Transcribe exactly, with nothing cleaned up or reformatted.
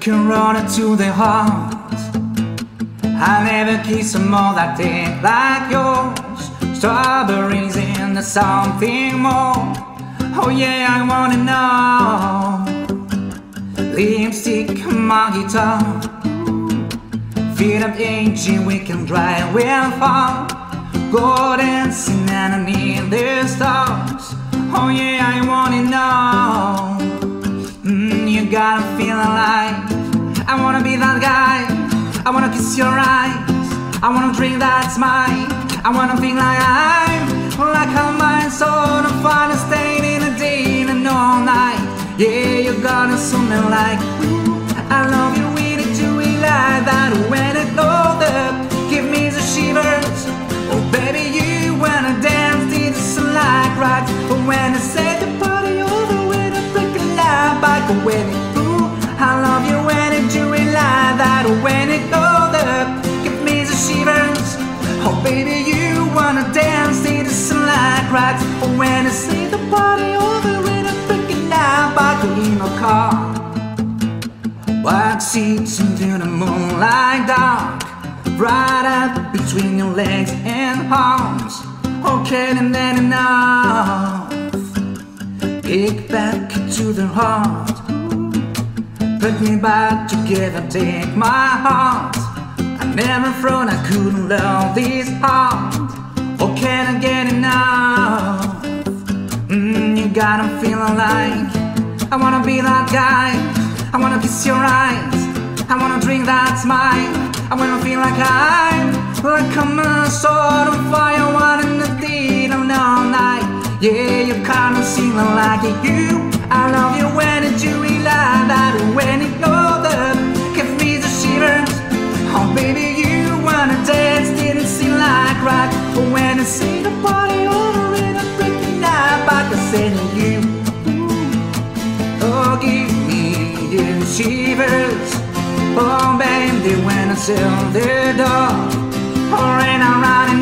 can run it to the heart. I never kiss a mouth that tastes like yours. Strawberries and something more. Oh yeah, I wanna know. Lipstick on my guitar. Feet up aging, we can drive real far. Go dancing underneath the stars. Oh yeah, I wanna know. Mm, you got a feeling like I wanna be that guy. I wanna kiss your eyes. I wanna drink that smile. I wanna feel like I'm like a mind so on fire, staying in the day and all night. Yeah, you got a something like I love you, really do it like that. When it goes up, give me the shivers. Oh baby, you wanna dance, it's like right. But when I say the party over, when I break a lie back, when it ooh, I love you when it do it like that. When it goes up, give me the shivers. Oh baby, you wanna dance, it's like right. But when I say the party over, when I break a lie back in a car. Black seats into the moonlight dark. Right up between your legs and arms. Okay, and then enough. Pick back to the heart. Put me back together, take my heart. I never thought I couldn't love this hard. Oh, can I get enough? Mm, you got a feeling like I wanna be that guy. I wanna kiss your eyes. I wanna drink that smile. I wanna feel like I'm like I'm a sword on fire, wanting the deed all night. Yeah, you kinda seem like you. I love you when it do it like that. When it goes up, give me the shivers. Oh baby, you wanna dance, didn't seem like right. But when I see the party over and I break the night back, I say to you, oh give me the shivers. Oh baby, when I sell the door, or in a run